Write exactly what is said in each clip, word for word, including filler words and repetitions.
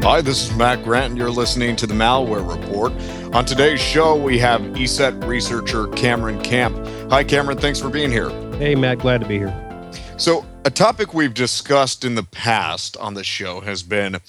Hi, this is Matt Grant, and you're listening to the Malware Report. On today's show, we have E S E T researcher Cameron Camp. Hi, Cameron. Thanks for being here. Hey, Matt. Glad to be here. So, a topic we've discussed in the past on the show has been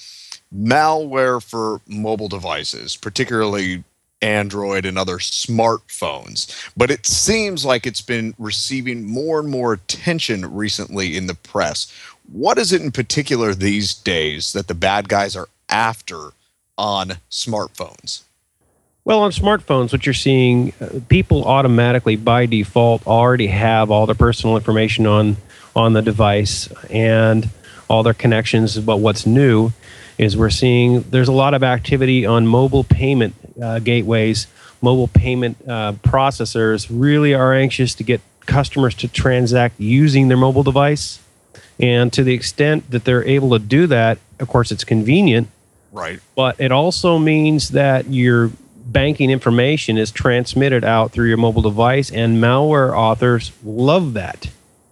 malware for mobile devices, particularly Android and other smartphones. But it seems like it's been receiving more and more attention recently in the press. What is it in particular these days that the bad guys are after on smartphones? Well, on smartphones, what you're seeing, uh, people automatically, by default, already have all their personal information on, on the device and all their connections. But what's new is we're seeing there's a lot of activity on mobile payment uh, gateways. Mobile payment uh, processors really are anxious to get customers to transact using their mobile device. And to the extent that they're able to do that, of course, it's convenient. Right. But it also means that your banking information is transmitted out through your mobile device, and malware authors love that.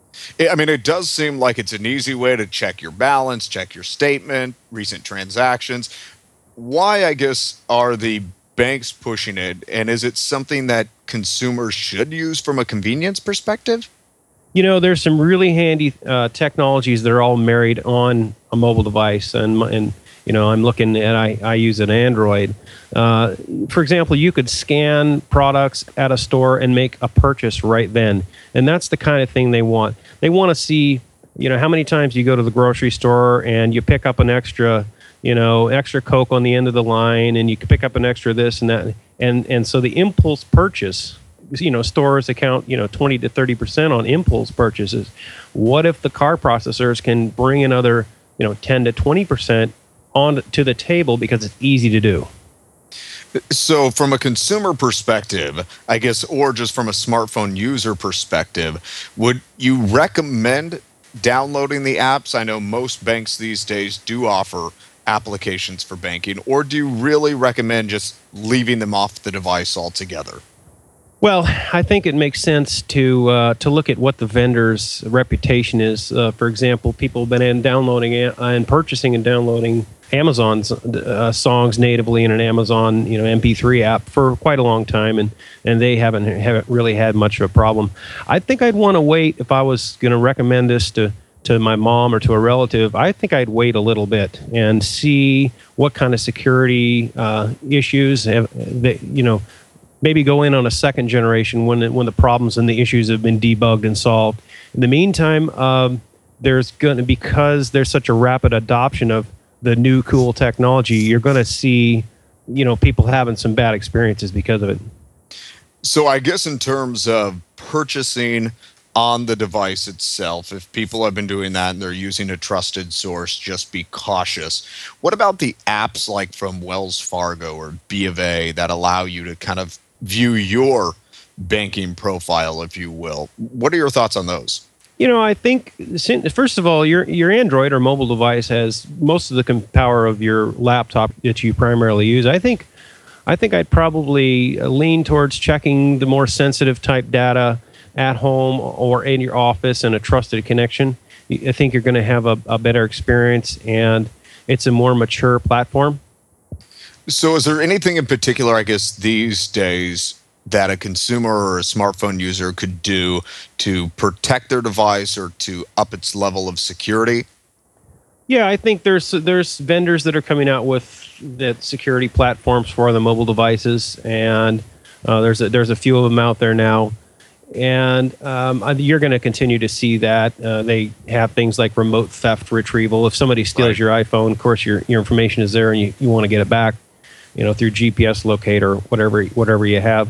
I mean, it does seem like it's an easy way to check your balance, check your statement, recent transactions. Why, I guess, are the banks pushing it? And is it something that consumers should use from a convenience perspective? You know, there's some really handy uh, technologies that are all married on a mobile device. And, and you know, I'm looking at, I, I use an Android. Uh, for example, you could scan products at a store and make a purchase right then. And that's the kind of thing they want. They want to see, you know, how many times you go to the grocery store and you pick up an extra, you know, extra Coke on the end of the line, and you can pick up an extra this and that. And, and so the impulse purchase, you know, stores account, you know, twenty to thirty percent on impulse purchases. What if the car processors can bring another, you know, ten to twenty percent on to the table because it's easy to do? So from a consumer perspective, I guess, or just from a smartphone user perspective, would you recommend downloading the apps? I know most banks these days do offer applications for banking, or do you really recommend just leaving them off the device altogether? Well, I think it makes sense to uh, to look at what the vendor's reputation is. Uh, for example, people have been in downloading and purchasing and downloading Amazon's uh, songs natively in an Amazon, you know, M P three app for quite a long time, and, and they haven't haven't really had much of a problem. I think I'd want to wait if I was going to recommend this to to my mom or to a relative. I think I'd wait a little bit and see what kind of security uh, issues have they, you know. Maybe go in on a second generation when when the problems and the issues have been debugged and solved. In the meantime, um, there's going to, because there's such a rapid adoption of the new cool technology, you're going to see, you know, people having some bad experiences because of it. So I guess in terms of purchasing on the device itself, if people have been doing that and they're using a trusted source, just be cautious. What about the apps like from Wells Fargo or B of A that allow you to kind of view your banking profile, if you will? What are your thoughts on those? You know, I think, first of all, your your Android or mobile device has most of the com- power of your laptop that you primarily use. I think, I think I'd probably lean towards checking the more sensitive type data at home or in your office in a trusted connection. I think you're going to have a, a better experience, and it's a more mature platform. So is there anything in particular, I guess, these days that a consumer or a smartphone user could do to protect their device or to up its level of security? Yeah, I think there's there's vendors that are coming out with that security platforms for the mobile devices, and uh, there's a, there's a few of them out there now. And um, you're going to continue to see that. Uh, they have things like remote theft retrieval. If somebody steals Right. your iPhone, of course, your, your information is there and you, you want to get it back, you know, through G P S locator, whatever whatever you have.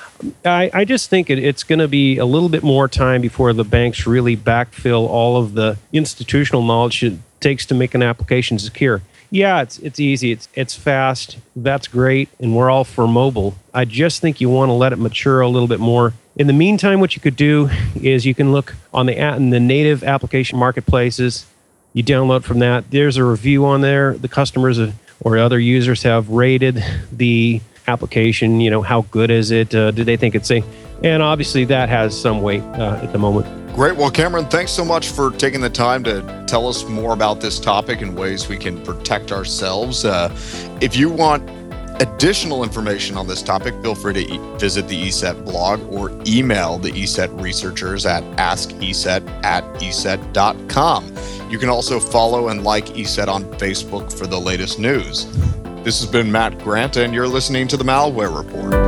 I, I just think it, it's going to be a little bit more time before the banks really backfill all of the institutional knowledge it takes to make an application secure. Yeah, it's it's easy, it's it's fast, that's great, and we're all for mobile. I just think you want to let it mature a little bit more. In the meantime, what you could do is you can look on the in the native application marketplaces. You download from that. There's a review on there. The customers or other users have rated the application. You know, how good is it? Uh, do they think it's safe? And obviously, that has some weight uh, at the moment. Great. Well, Cameron, thanks so much for taking the time to tell us more about this topic and ways we can protect ourselves. Uh, if you want additional information on this topic, feel free to e- visit the E S E T blog or email the E S E T researchers at ask E S E T at E S E T dot com. You can also follow and like E S E T on Facebook for the latest news. This has been Matt Grant, and you're listening to the Malware Report.